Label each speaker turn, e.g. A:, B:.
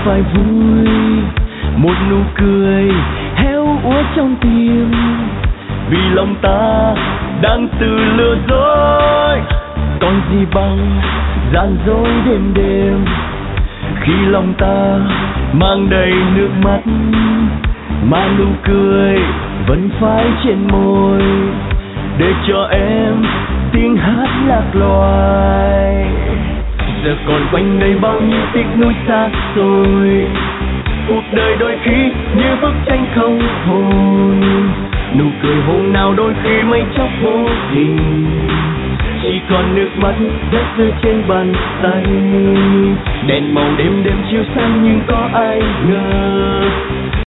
A: phải vui, một nụ cười héo úa trong tim, vì lòng ta đang tự lừa dối. Còn gì bằng gian dối đêm đêm, khi lòng ta mang đầy nước mắt, mà nụ cười vẫn phai trên môi, để cho em tiếng hát lạc loài. Giờ còn quanh đây bao nhiêu tiếc nuối xa xôi, cuộc đời đôi khi như bức tranh không hồn, nụ cười hôm nào đôi khi mây chóc vô hình, chỉ còn nước mắt rớt rơi trên bàn tay. Đèn màu đêm đêm chiếu sáng nhưng có ai ngờ